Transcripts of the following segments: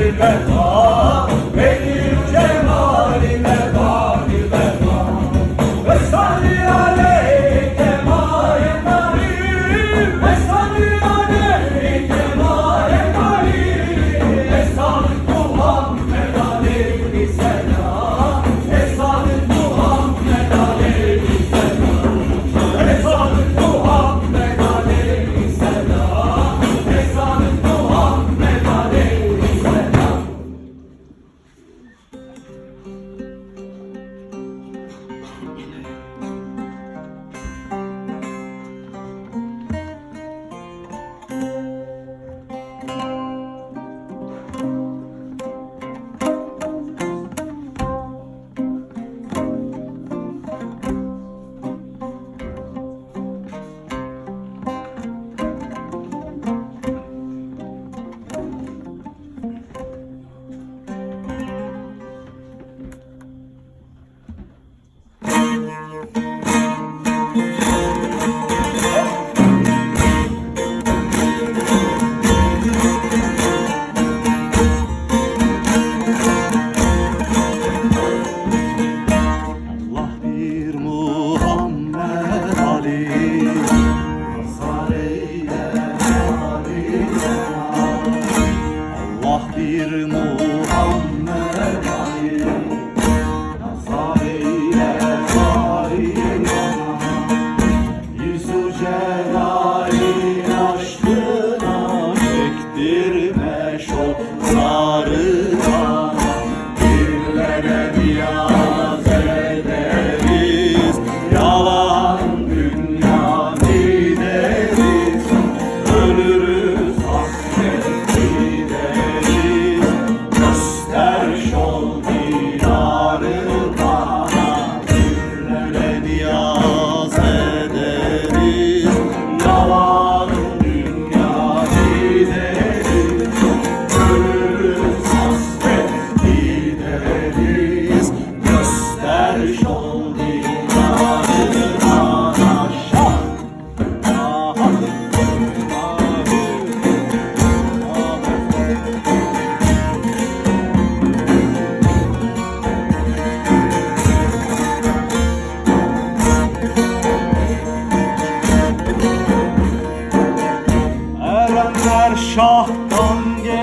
Şah'tan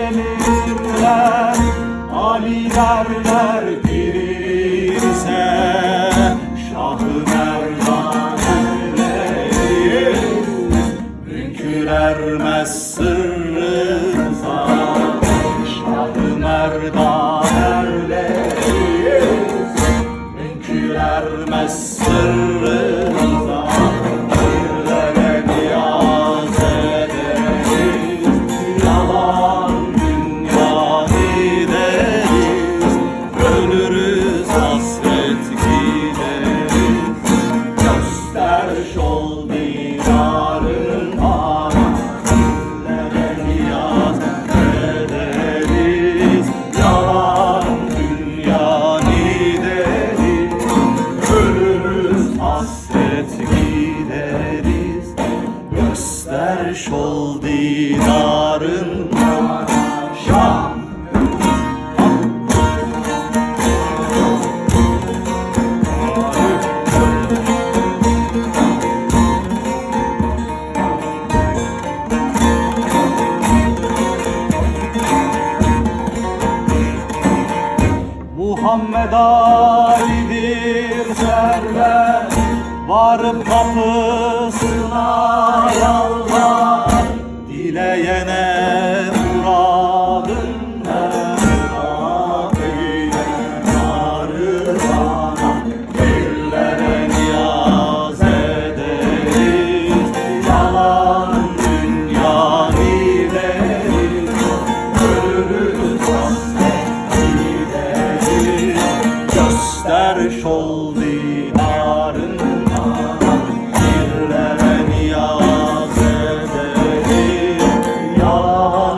gelirler, Ali derler dirilse, Şah-ı Merdan erleriz, mümkün ermez sırrımıza. Şah-ı Merdan erleriz, mümkün ermez sırrımıza. Göster şol dinarın Şam. Muhammed Ali'dir server, varıp kapısına yalvar, dileyene muradından eyle. Narı bana dillere niyaz ederiz, yalan dünya gideriz, ölürüz hasret gideriz. Göster şol dinarın dillere niyaz ederiz, yalan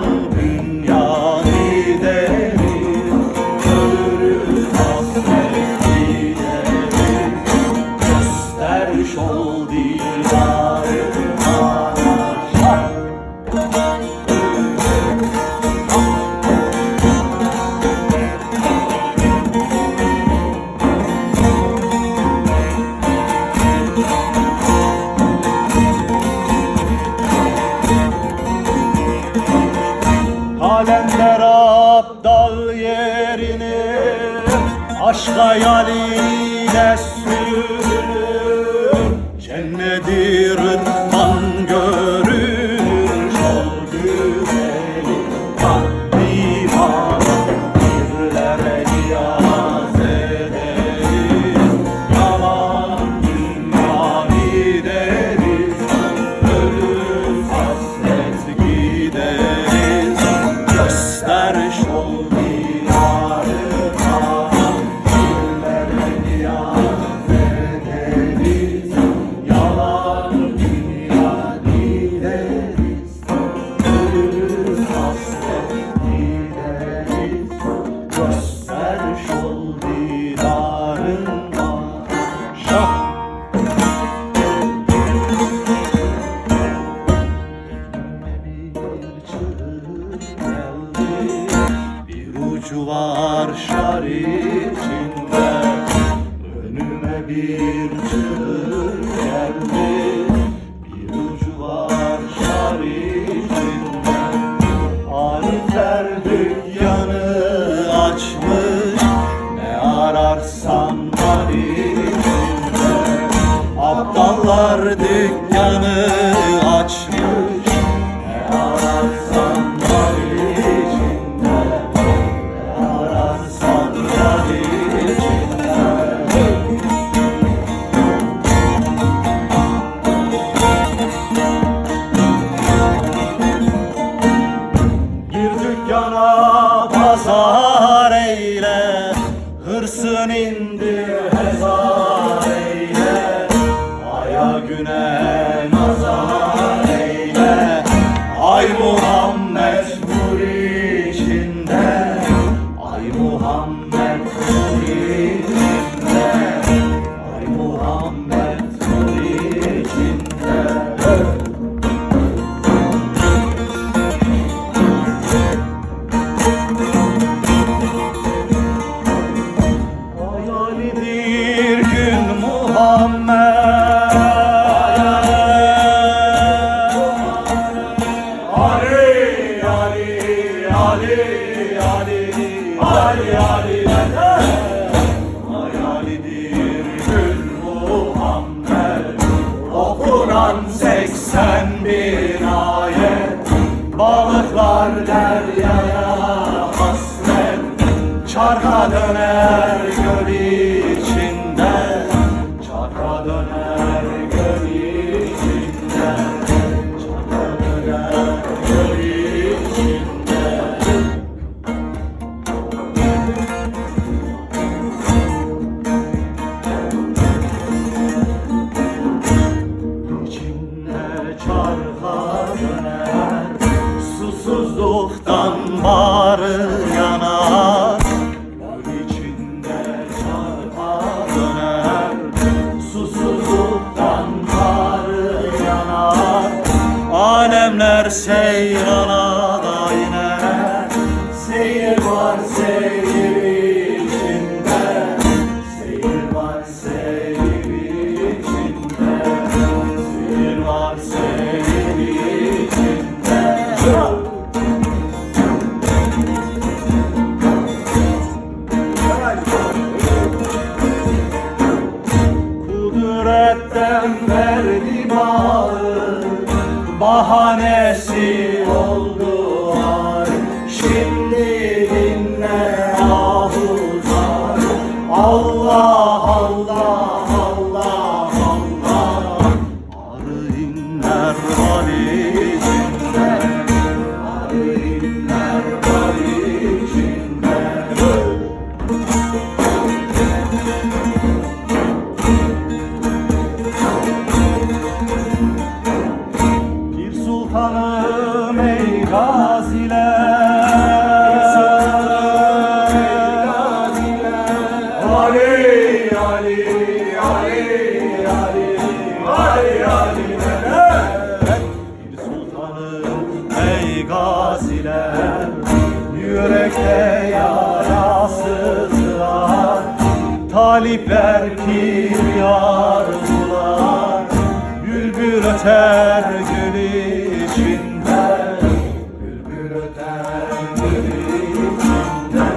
al yerini, aşk hayaliyle sürünür. Cenneti rıdvan görür, şol güzeli kalbimana. Birlere niyaz ederiz, yalan dünya gideriz, ölür hasret gideriz. Göster şol diyarına, birlere niyaz ederiz, yalan dünya gideriz, ölür hasret gideriz. Göster şol diyarına. Şah bir ucu var şar içinde, önüme bir çığır geldi. Bir ucu var şar içinde, Arifler dükkanı açmış, ne ararsan var içinde. Aptallar dükkanı açmış, ne ararsan var içinde, ne ararsan var içinde. Gir dükkana pazar eyle, hırsın indir hezar eyle. Aya güne nazar eyle, ay Muhammed nur içinde, ay Muhammed nur içinde, ay Muhammed nur içinde. Hayalidir gün Muhammed, Ali, Ali, Ali, Ali, Ali, Ali, hayalidir gün Muhammed. Okunan 81 ayet, balıklar deryaya hasret, çarka döner göl içinde, çarka döner göl içinde, çarka döner göl içinde. İçinde çarka döner, susuzluktan bağrı yanar. Göl içinde çarka döner, susuzluktan bağrı yanar. Alemler seyrana da iner, seyir var seyir içinde, seyir var seyir içinde, seyir var seyir içinde. Kudretten verdi bağı, bahanesi oldu ar. Şimdi dinle ahuzar, Allah, Allah, Allah, Allah. Arı inler var içinde, arı inler var içinde. Bir sultanım ey gaziler, Ali, Ali, Ali, Ali, Ali, Ali. Bir sultanım ey gaziler, yürekte yarasızlar. Talipler kiryardılar, bülbül öter gül içinde, bülbül öter gül içinde.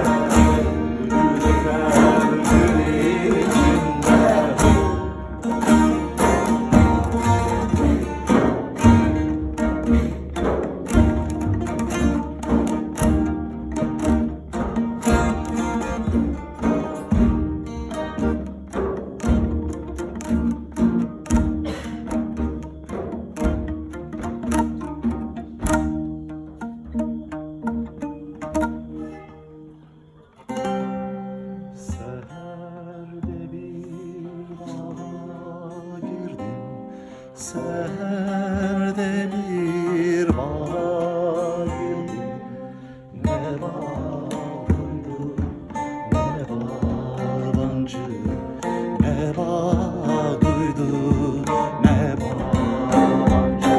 Seherde bir bağa girdi, ne bağ duydu, ne bağlancı, ne bağ duydu, ne bağlancı.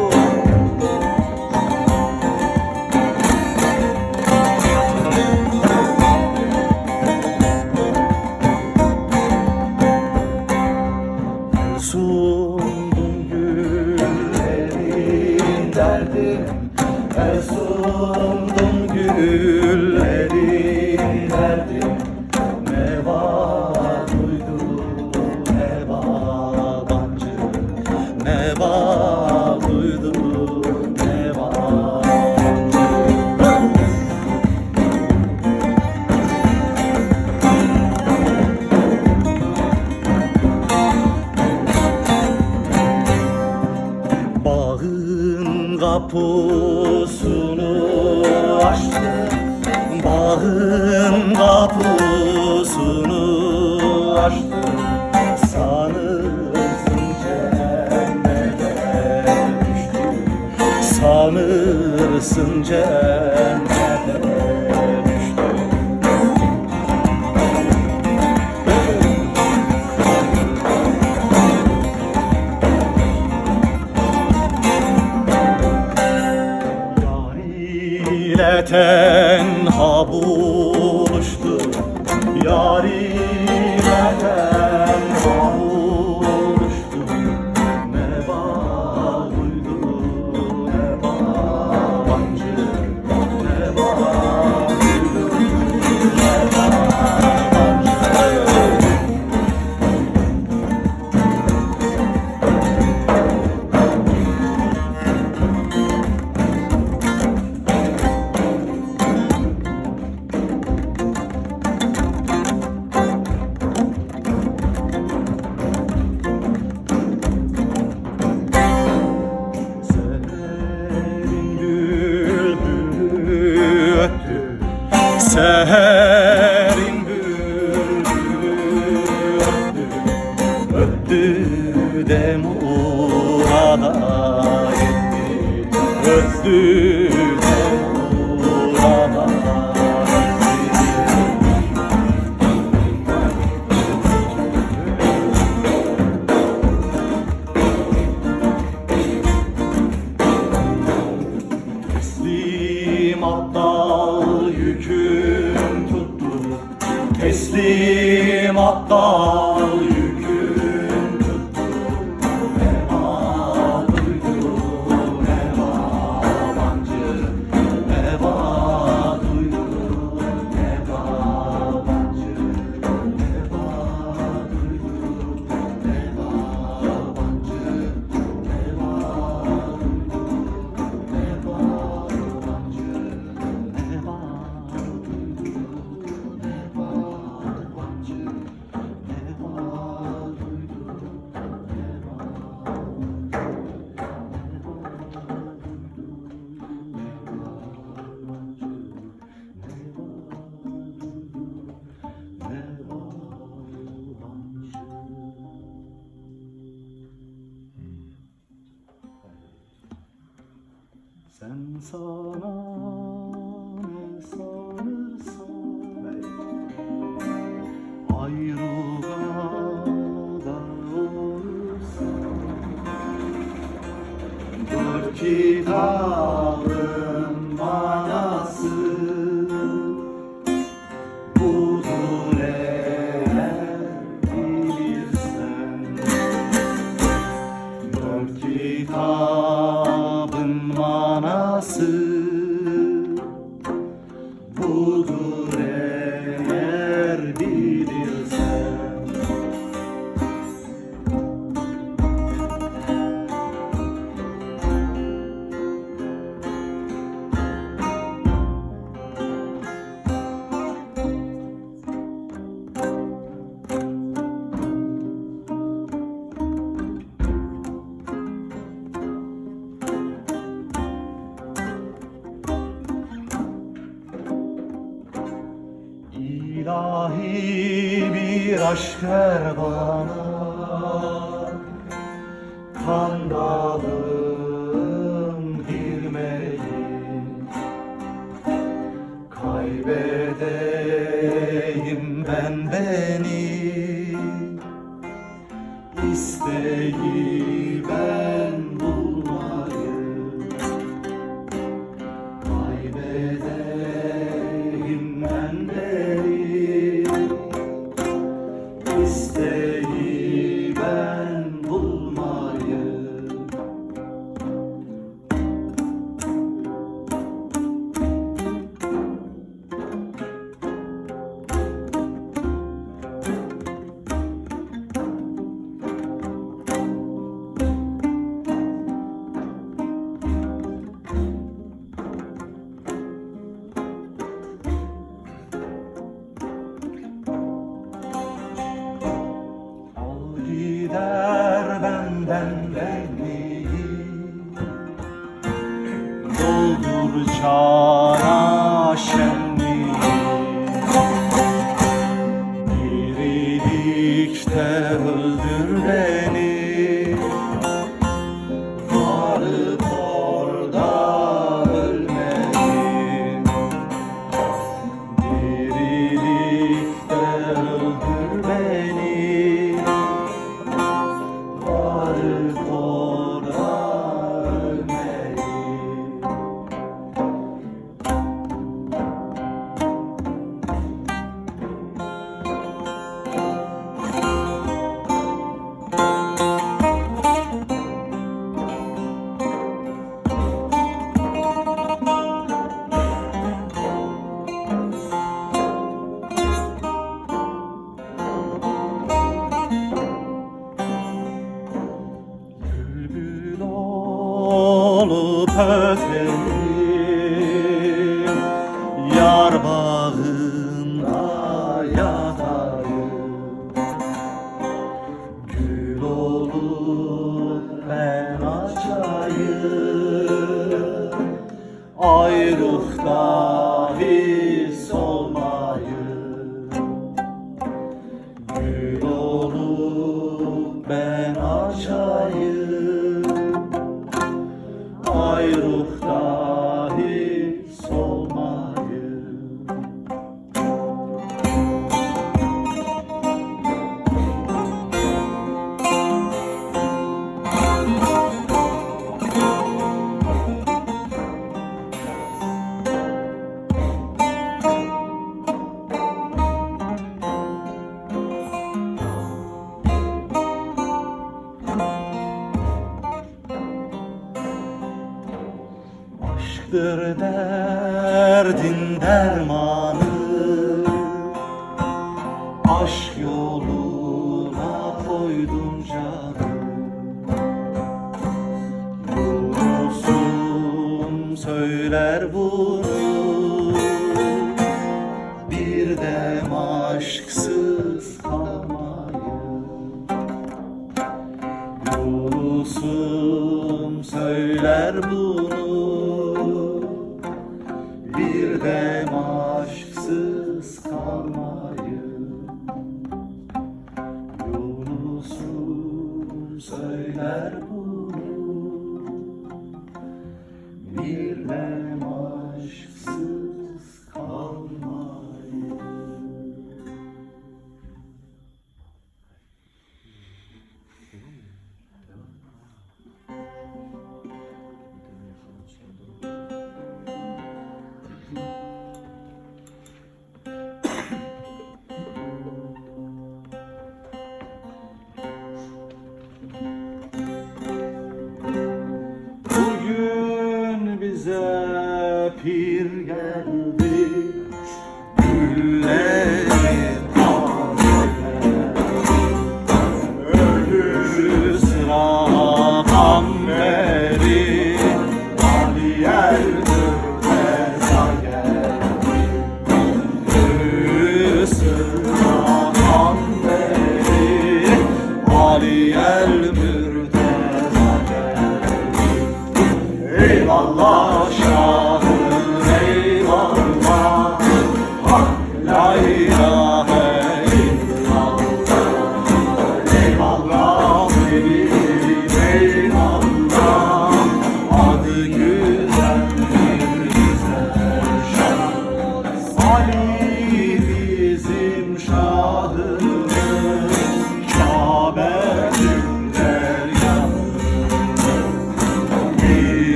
Sundum güllerin derdim, el sundum güllerin derdim. Ne bağ duydu, ne bağlancı, ne bağ duydu, ne bağlancı. Bağın kapısını açtı, bağın kapısını açtı. Sanırsın cennete düştü, sanırsın cennete düştü. Yar ile tenha buluştu, yar ile tenha buluştu. Ne bağ duydu, ne bağlancı, ne bağ duydu, ne bağlancı. Seherin bülbülü öttü, öttü de murada gitti, öttü de murada gitti. Teslim aptal yüküm tuttu, teslim aptal yüküm tuttu. Ne bağ duydu, ne bağlancı, ne bağ duydu, ne bağlancı, ne bağ duydu, ne bağlancı, ne bağ duydu, ne bağlancı, ne bağ Sen sana ne sanırsan ayrılığa olursan, dört kitabın manası budur eğer bilirsen. Dört kitabın manası budur eğer bilirsen. İlahi bir aşk ver bana, Skandalım girmeyin, kaybedeyim ben beni, isteği ben bulmayı, kaybedeyim ben beni, isteği ben bulmayı. Gider benden benliği, doldur cana şenliği, dirilikte öldür beni, varıp orada ölmedim, dirilikte öldür beni, varıp orada ölmedim. Bülbül olup öterim, yar bağında yatayım. Gül olup ben açayım, ayrılıkta his olmayım. Gül olup ben açayım, ayrılıkta his olmayım. Aşktır derdin dermanı, aşk yoluna koydum canım. Yunus'um söyler bunu, bir dem aşksız kalmayı. Yunus'um söyler bunu, bir dem aşksız kalmayı. Yunus'um söyler bunu, bir dem aşksız kalmayı. Bugün bize pir geldi, güllerin haline. Ölü sıra gamberi, Ali Eldür'e geldi. Ölü sıra gamberi, Ali Eldür'e geldi. Eyvallah şahım eyvallah, Hak la ilahe